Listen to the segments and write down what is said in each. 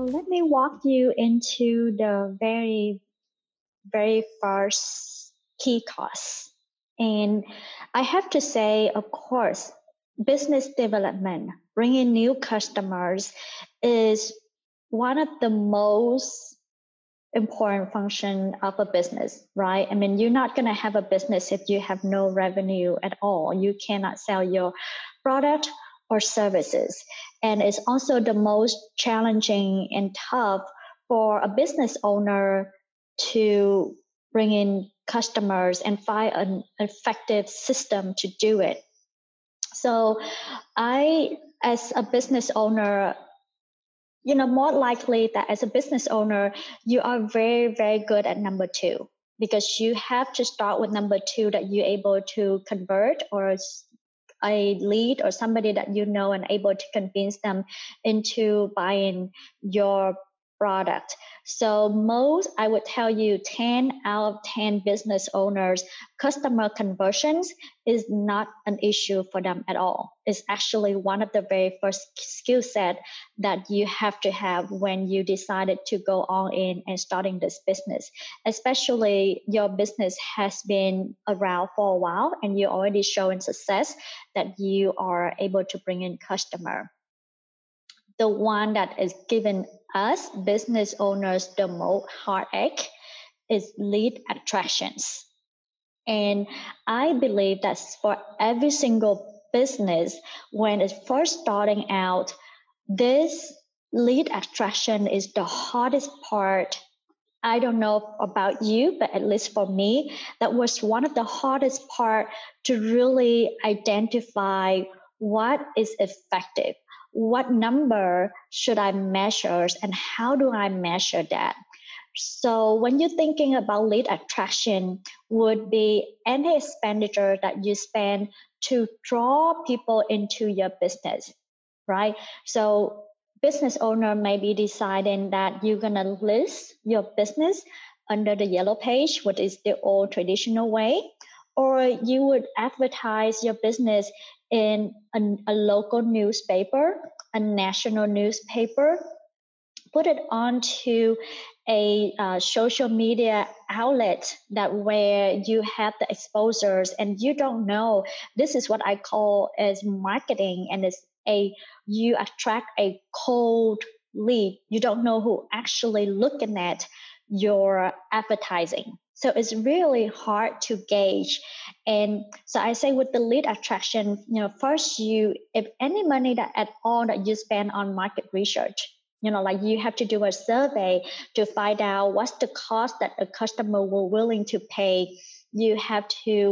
let me walk you into the very first key cost. And I have to say, of course, business development, bringing new customers is one of the most important function of a business, right? I mean, you're not going to have a business if you have no revenue at all. You cannot sell your product or services. And it's also the most challenging and tough for a business owner to bring in customers and find an effective system to do it. So as a business owner, more likely that as a business owner, you are very, very good at number two, because you have to start with number two that you're able to convert, or a lead or somebody that you know and able to convince them into buying your product. So I would tell you 10 out of 10 business owners, customer conversions is not an issue for them at all. It's actually one of the very first skill set that you have to have when you decided to go all in and starting this business, especially your business has been around for a while and you're already showing success that you are able to bring in customer. The one that is giving us business owners the most heartache is lead attractions. And I believe that for every single business, when it's first starting out, this lead attraction is the hardest part. I don't know about you, but at least for me, that was one of the hardest part to really identify what is effective. What number should I measure and how do I measure that? So when you're thinking about lead attraction, would be any expenditure that you spend to draw people into your business, right? So business owner may be deciding that you're going to list your business under the yellow page, which is the old traditional way, or you would advertise your business in a local newspaper, a national newspaper, put it onto a social media outlet that where you have the exposures and you don't know. This is what I call as marketing, and you attract a cold lead. You don't know who actually looking at your advertising. So it's really hard to gauge. And so I say with the lead attraction, first if any money that at all that you spend on market research, like you have to do a survey to find out what's the cost that a customer will willing to pay. You have to,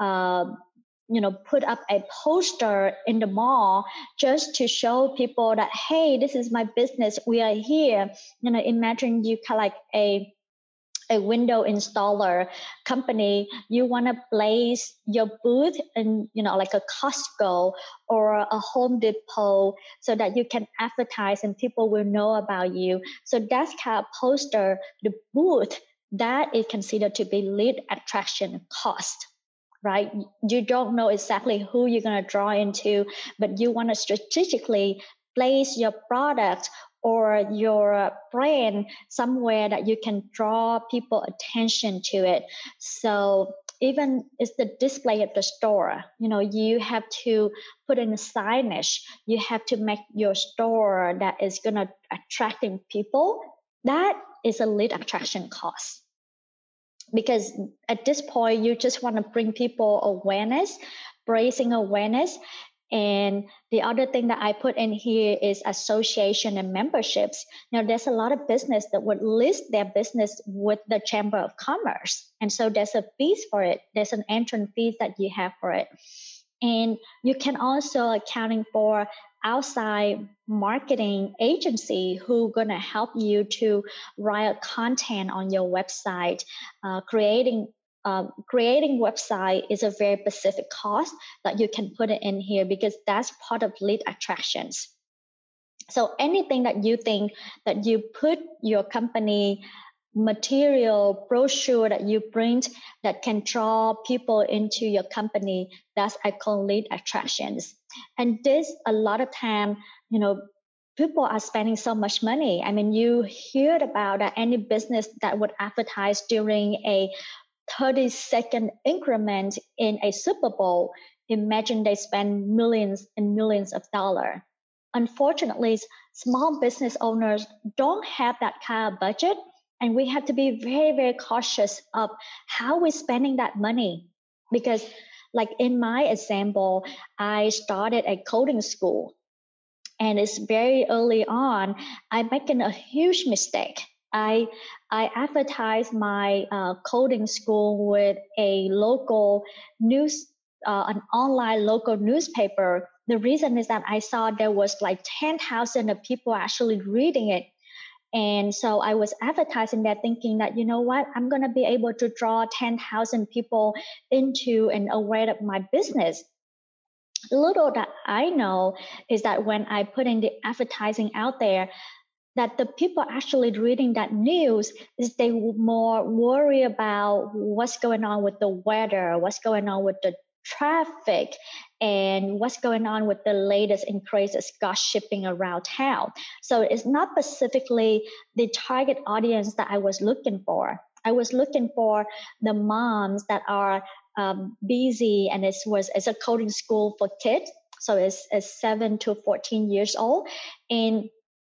put up a poster in the mall just to show people that, hey, this is my business. We are here. Imagine you kind of like a window installer company, you want to place your booth in, like a Costco or a Home Depot so that you can advertise and people will know about you. So that's kind of poster, the booth, that is considered to be lead attraction cost, right? You don't know exactly who you're going to draw into, but you want to strategically place your product or your brand somewhere that you can draw people attention to it. So even it's the display at the store, you have to put in a signage. You have to make your store that is going to attracting people. That is a lead attraction cost. Because at this point, you just want to bring people awareness, raising awareness. And the other thing that I put in here is association and memberships. There's a lot of business that would list their business with the Chamber of Commerce. And so there's a fees for it. There's an entrance fees that you have for it. And you can also accounting for outside marketing agency who going to help you to write content on your website. Creating website is a very specific cost that you can put it in here because that's part of lead attractions. So anything that you think that you put your company material, brochure that you print that can draw people into your company, that's I call lead attractions. And this a lot of time, people are spending so much money. I mean, you heard about any business that would advertise during a 30-second increment in a Super Bowl. Imagine they spend millions and millions of dollars. Unfortunately, small business owners don't have that kind of budget, and we have to be very, very cautious of how we're spending that money. Because, like in my example, I started a coding school, and it's very early on. I'm making a huge mistake. I advertised my coding school with a local news, an online local newspaper. The reason is that I saw there was like 10,000 of people actually reading it. And so I was advertising that, thinking that, you know what, I'm going to be able to draw 10,000 people into and aware of my business. Little that I know is that when I put in the advertising out there, that the people actually reading that news is they more worry about what's going on with the weather, what's going on with the traffic, and what's going on with the latest and craziest gossiping around town. So it's not specifically the target audience that I was looking for. I was looking for the moms that are busy, and it's a coding school for kids. So it's 7 to 14 years old. And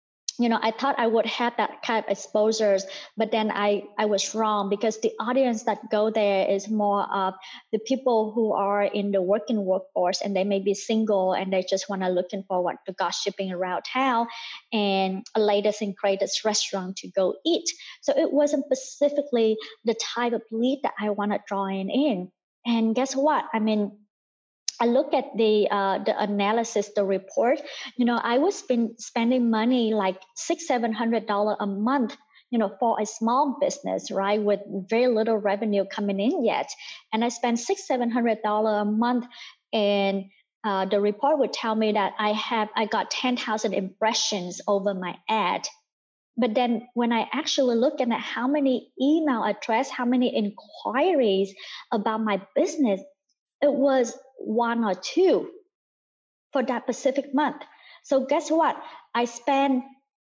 I thought I would have that kind of exposures, but then I was wrong, because the audience that go there is more of the people who are in the working workforce, and they may be single and they just want to looking forward to gossiping around town and a latest and greatest restaurant to go eat. So it wasn't specifically the type of lead that I want to draw in. And guess what? I mean, I look at the analysis, the report. I was spending money like $600-700 a month, for a small business, right, with very little revenue coming in yet. And I spent $600-700 a month, and the report would tell me that I got 10,000 impressions over my ad. But then when I actually look at how many email address, how many inquiries about my business, it was one or two for that specific month. So guess what? I spend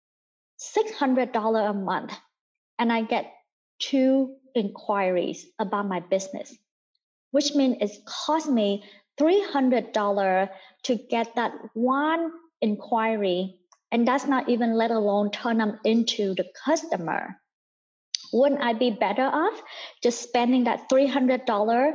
$600 a month, and I get two inquiries about my business, which means it's cost me $300 to get that one inquiry. And that's not even let alone turn them into the customer. Wouldn't I be better off just spending that $300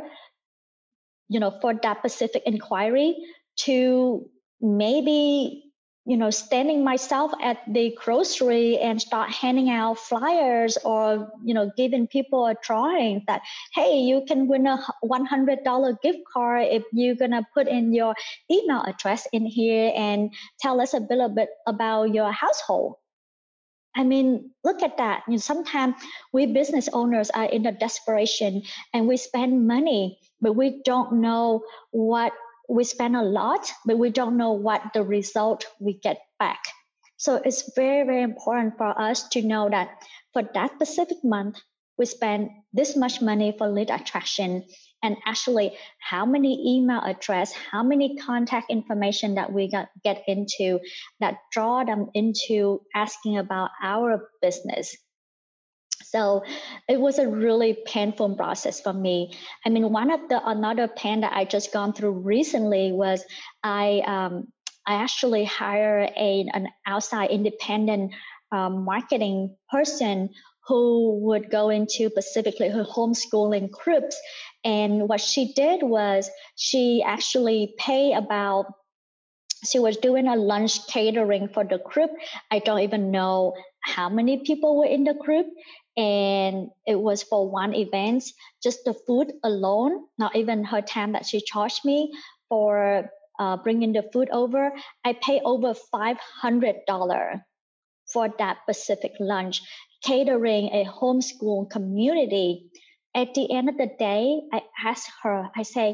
for that specific inquiry, to maybe, standing myself at the grocery and start handing out flyers, or, giving people a drawing that, hey, you can win a $100 gift card if you're going to put in your email address in here and tell us a little bit about your household. I mean, look at that. Sometimes we business owners are in a desperation, and we spend money, but we don't know what we spend a lot, but we don't know what the result we get back. So it's very, very important for us to know that for that specific month, we spend this much money for lead attraction, and actually how many email address, how many contact information that we get into that draw them into asking about our business. So it was a really painful process for me. I mean, another pain that I just gone through recently was I actually hired an outside independent marketing person who would go into specifically her homeschooling groups. And what she did was she actually she was doing a lunch catering for the group. I don't even know how many people were in the group. And it was for one event, just the food alone, not even her time that she charged me for bringing the food over. I paid over $500 for that specific lunch, catering a homeschool community. At the end of the day, I asked her, I say,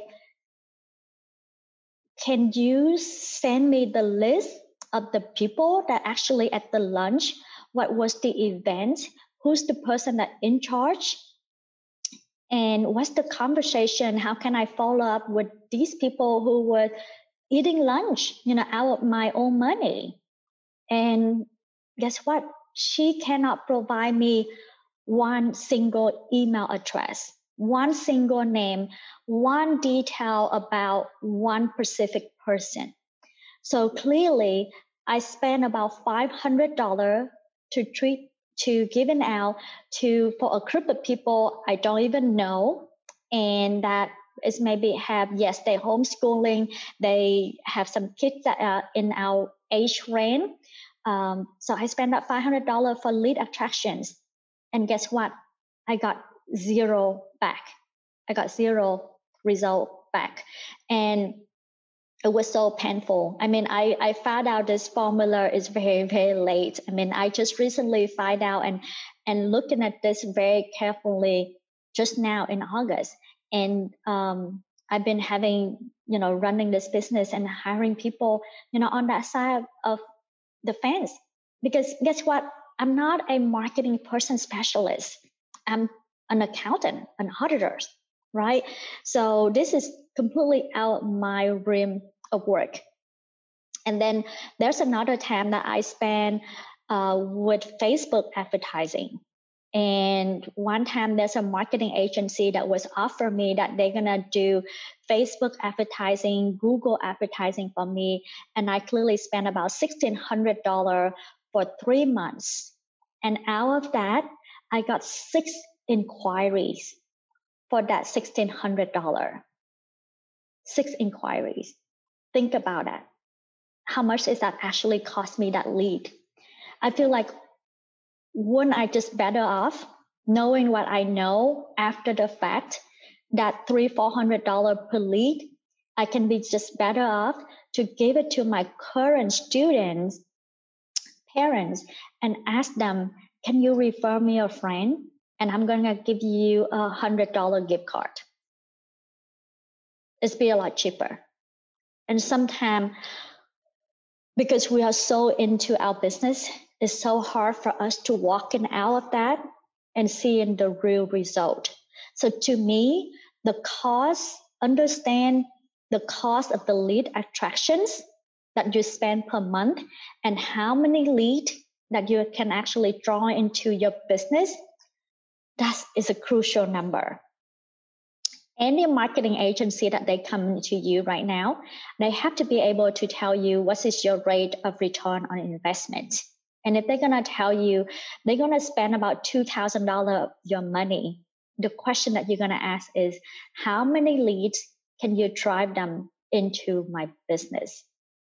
can you send me the list of the people that actually at the lunch? What was the event? Who's the person that in charge? And what's the conversation? How can I follow up with these people who were eating lunch, out of my own money? And guess what? She cannot provide me one single email address, one single name, one detail about one specific person. So clearly, I spent about $500 to treat to giving out to for a group of people I don't even know, and that is maybe have yes they homeschooling, they have some kids that are in our age range. So I spent that $500 for lead attractions, and guess what? I got zero back. I got zero result back, and it was so painful. I mean, I found out this formula is very, very late. I mean, I just recently find out and looking at this very carefully just now in August. And I've been having, running this business and hiring people, on that side of the fence. Because guess what? I'm not a marketing person specialist. I'm an accountant, an auditor, right? So this is completely out my realm of work. And then there's another time that I spent with Facebook advertising. And one time there's a marketing agency that was offered me that they're going to do Facebook advertising, Google advertising for me. And I clearly spent about $1,600 for 3 months. And out of that, I got 6 inquiries for that $1,600. 6 inquiries. Think about that. How much is that actually cost me that lead? I feel like, wouldn't I just better off knowing what I know after the fact, that $300-$400 per lead, I can be just better off to give it to my current students, parents, and ask them, can you refer me a friend? And I'm going to give you $100 gift card. It's be a lot cheaper. And sometimes, because we are so into our business, it's so hard for us to walk in out of that and seeing the real result. So to me, the cost, understand the cost of the lead attractions that you spend per month and how many leads that you can actually draw into your business, that is a crucial number. Any marketing agency that they come to you right now, they have to be able to tell you what is your rate of return on investment. And if they're going to tell you they're going to spend about $2,000 of your money, the question that you're going to ask is, how many leads can you drive them into my business?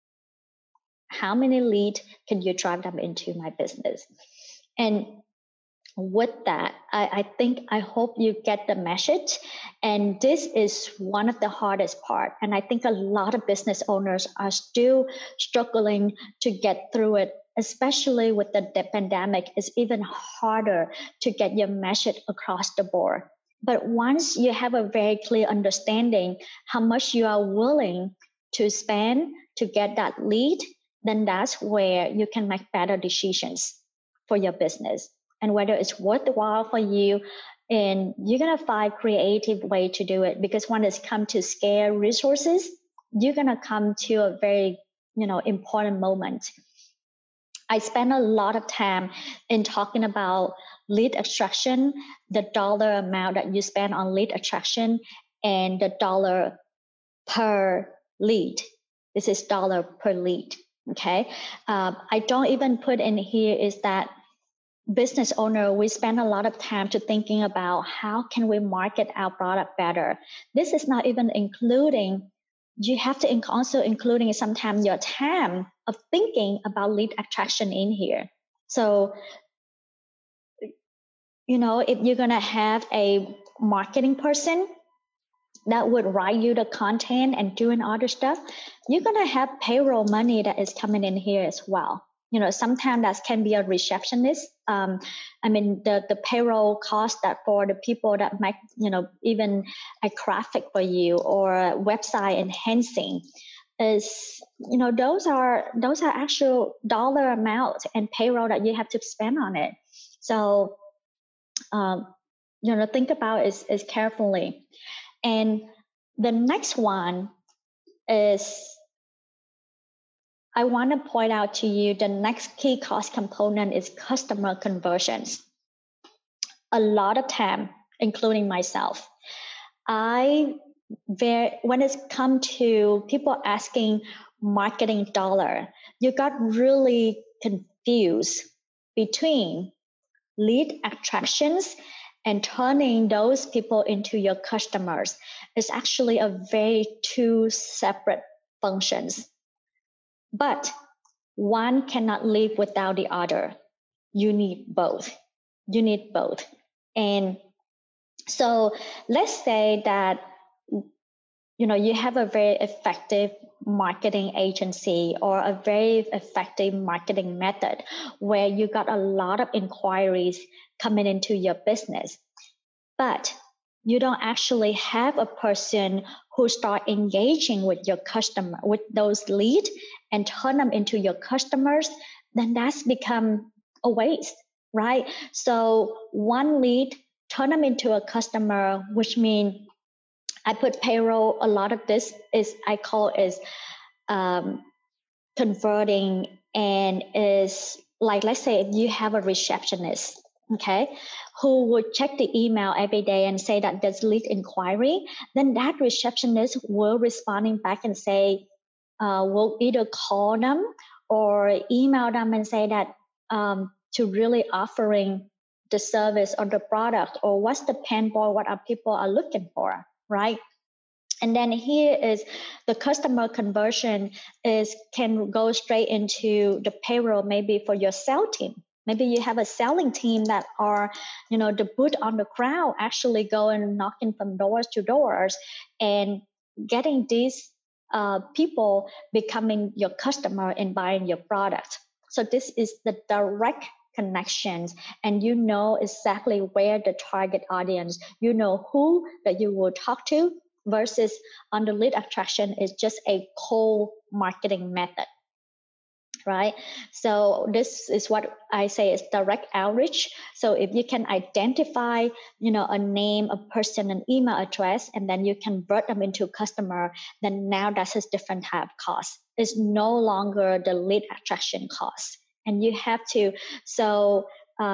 How many leads can you drive them into my business? And with that, I hope you get the message. And this is one of the hardest part. And I think a lot of business owners are still struggling to get through it, especially with the pandemic. It's even harder to get your message across the board. But once you have a very clear understanding how much you are willing to spend to get that lead, then that's where you can make better decisions for your business. And whether it's worthwhile for you, and you're going to find creative way to do it, because when it's come to scale resources, you're going to come to a very, important moment. I spend a lot of time in talking about lead attraction, the dollar amount that you spend on lead attraction, and the dollar per lead. This is dollar per lead. Okay. I don't even put in here is that business owner, we spend a lot of time to thinking about how can we market our product better. This is not even including, you have to also including sometimes your time of thinking about lead attraction in here. So, if you're going to have a marketing person that would write you the content and doing other stuff, you're going to have payroll money that is coming in here as well. Sometimes that can be a receptionist. The payroll cost that for the people that make, even a graphic for you or a website enhancing is, those are actual dollar amounts and payroll that you have to spend on it. So, think about it carefully. And the next one is I want to point out to you the next key cost component is customer conversions. A lot of time, including myself, when it's come to people asking marketing dollar, you got really confused between lead attractions and turning those people into your customers. Is actually a very two separate functions. But one cannot live without the other. You need both. You need both. And so let's say that you have a very effective marketing agency or a very effective marketing method where you got a lot of inquiries coming into your business, but you don't actually have a person who start engaging with your customer, with those leads, and turn them into your customers, then that's become a waste, right? So one lead, turn them into a customer, which means I put payroll. A lot of this is I call is converting, and is like, let's say if you have a receptionist, okay, who would check the email every day and say that there's lead inquiry, then that receptionist will responding back and say, we'll either call them or email them and say that to really offering the service or the product, or what's the pain point, what are people are looking for, right? And then here is the customer conversion is can go straight into the payroll, maybe for your sales team. Maybe you have a selling team that are, the boot on the ground, actually going knocking from doors to doors and getting these people becoming your customer and buying your product. So this is the direct connections, and you know exactly where the target audience, you know who that you will talk to, versus on the lead attraction is just a cold marketing method, right? So this is what I say is direct outreach. So if you can identify, a name, a person, an email address, and then you convert them into customer, then now that's a different type of cost. It's no longer the lead attraction cost. And you have to, so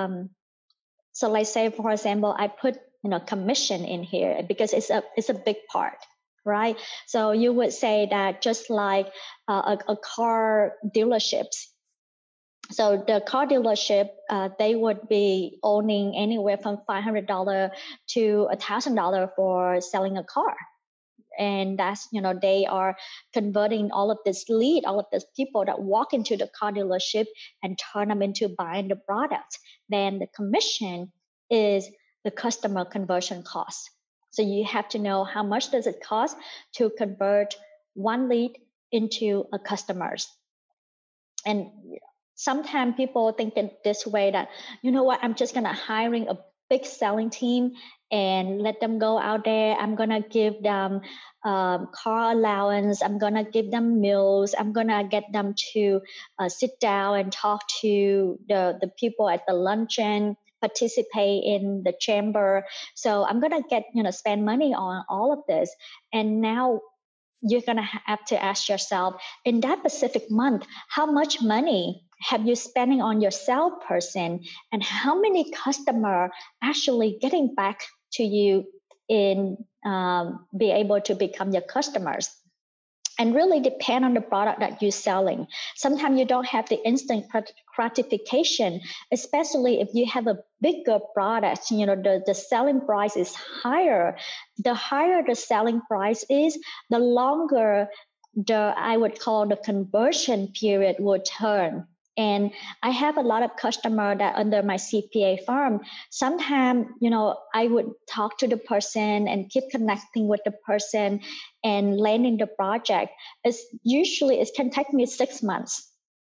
let's say, for example, I put commission in here because it's a big part, right? So you would say that just like a car dealerships. So the car dealership, they would be owning anywhere from $500 to $1,000 for selling a car. And that's, they are converting all of this lead, all of these people that walk into the car dealership and turn them into buying the product. Then the commission is the customer conversion cost. So you have to know how much does it cost to convert one lead into a customers. And sometimes people think in this way that, I'm just going to hiring a big selling team and let them go out there. I'm going to give them car allowance. I'm going to give them meals. I'm going to get them to sit down and talk to the people at the luncheon, participate in the chamber. So I'm going to get, spend money on all of this. And now you're going to have to ask yourself, in that specific month, how much money have you spending on your salesperson, and how many customer actually getting back to you in be able to become your customers? And really depend on the product that you're selling. Sometimes you don't have the instant gratification, especially if you have a bigger product, the selling price is higher. The higher the selling price is, the longer I would call the conversion period will turn. And I have a lot of customer that under my CPA firm, sometimes, I would talk to the person and keep connecting with the person and landing the project. It can take me 6 months.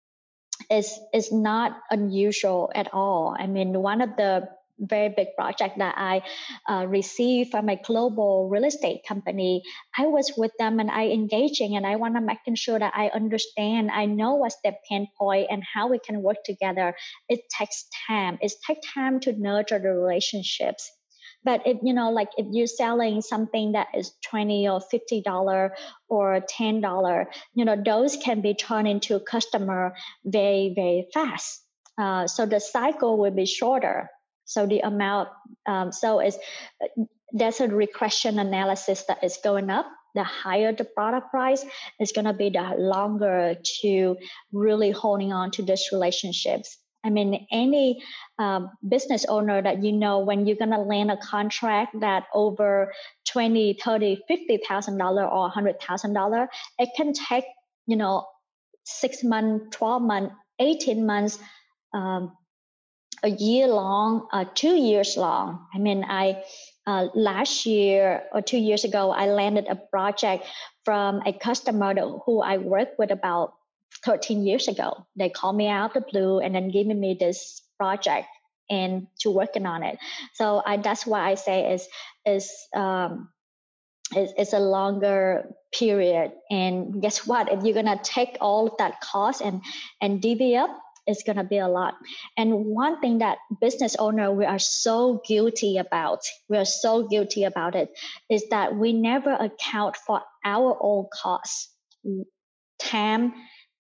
It's not unusual at all. I mean, one of the very big project that I received from a global real estate company, I was with them and I engaging, and I want to making sure that I understand, I know what's their pain point and how we can work together. It takes time. It takes time to nurture the relationships. But if, like if you're selling something that is $20 or $50 or $10, those can be turned into customer very, very fast. So the cycle will be shorter. So the amount, there's a regression analysis that is going up. The higher the product price is going to be, the longer to really holding on to these relationships. I mean, any business owner that when you're going to land a contract that over $20, $30, $50,000 or $100,000, it can take 6 months, 12 months, 18 months, a year long, 2 years long. I mean, last year or 2 years ago, I landed a project from a customer who I worked with about 13 years ago. They called me out of the blue and then giving me this project and to working on it. So that's why I say it's a longer period. And guess what? If you're gonna take all of that cost and divvy up, it's gonna be a lot. And one thing that business owner we are so guilty about it, is that we never account for our own costs, time,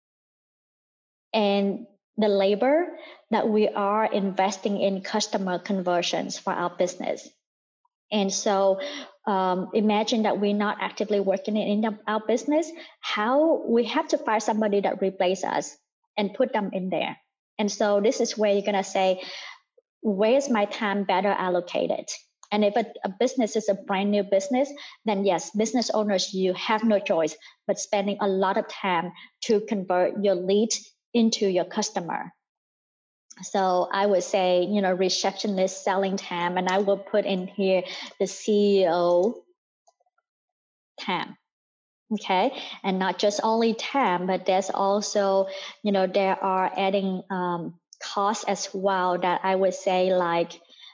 and the labor that we are investing in customer conversions for our business. And so imagine that we're not actively working in our business, how we have to find somebody that replaces us and put them in there. And so this is where you're going to say, where's my time better allocated? And if a business is a brand new business, then yes, business owners, you have no choice but spending a lot of time to convert your lead into your customer. So I would say, receptionist selling time, and I will put in here the CEO time. Okay. And not just only time, but there's also, there are adding costs as well that I would say like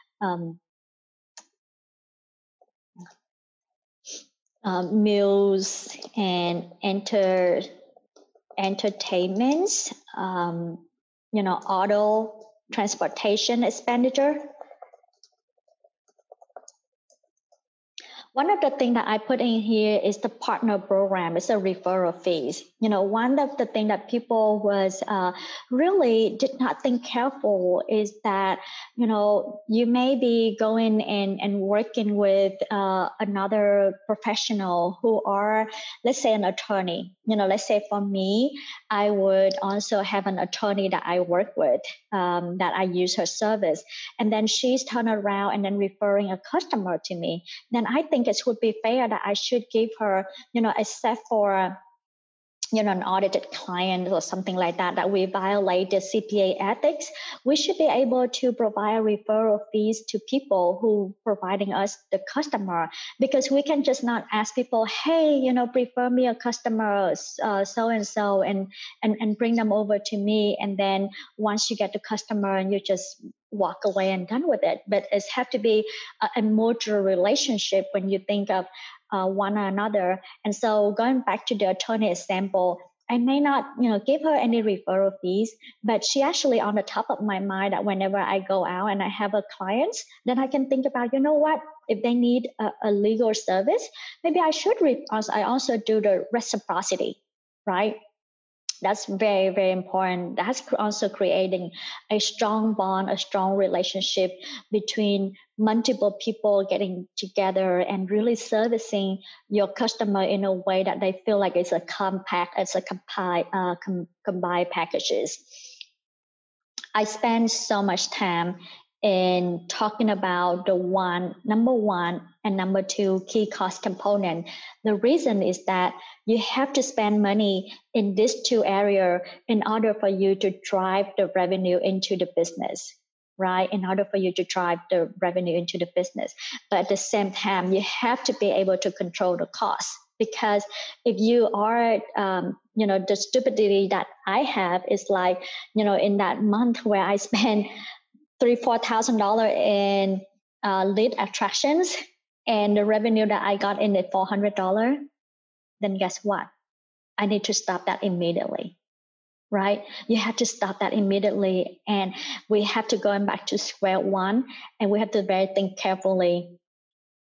meals and entertainments, auto transportation expenditure. One of the things that I put in here is the partner program. It's a referral fees. One of the things that people was really did not think careful is that, you may be going and working with another professional who are, let's say, an attorney. Let's say for me, I would also have an attorney that I work with, that I use her service. And then she's turned around and then referring a customer to me. Then I think it would be fair that I should give her, except for, an audited client or something like that we violate the CPA ethics, we should be able to provide referral fees to people who providing us the customer, because we can just not ask people, hey, refer me a customer, so-and-so, and bring them over to me. And then once you get the customer and you just walk away and done with it. But it has to be a mutual relationship when you think of one another. And so going back to the attorney example, I may not, give her any referral fees, but she actually on the top of my mind that whenever I go out and I have a client, then I can think about, what, if they need a legal service, maybe I should, I also do the reciprocity, right? That's very, very important. That's also creating a strong bond, a strong relationship between multiple people getting together and really servicing your customer in a way that they feel like it's a compact, it's a combined packages. I spend so much time in talking about the number one and number two key cost component. The reason is that you have to spend money in these two areas in order for you to drive the revenue into the business, right? In order for you to drive the revenue into the business. But at the same time, you have to be able to control the cost. Because if you are, the stupidity that I have is like, in that month where I spend $3,000-4,000 in lead attractions, and the revenue that I got in it $400, then guess what? I need to stop that immediately, right? You have to stop that immediately, and we have to go back to square one, and we have to very think carefully.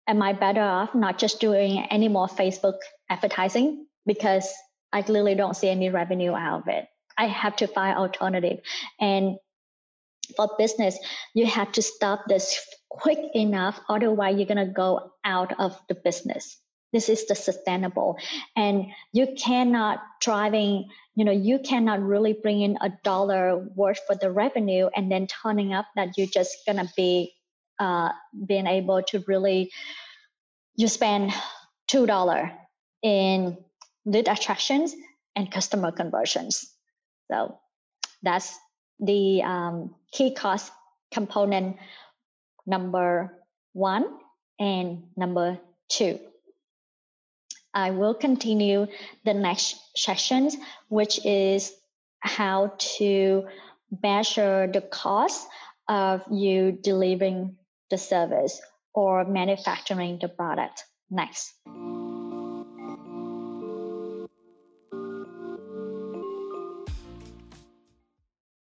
am I better off not just doing any more Facebook advertising because I clearly don't see any revenue out of it? I have to find alternative. And for business, you have to stop this quick enough, otherwise you're going to go out of the business. This is the sustainable, and you cannot you cannot really bring in $1 worth for the revenue and then turning up that you're just going to be being able to really, you spend $2 in lead attractions and customer conversions. So that's the key cost component number 1 and number 2. I will continue the next sessions, which is how to measure the cost of you delivering the service or manufacturing the product next.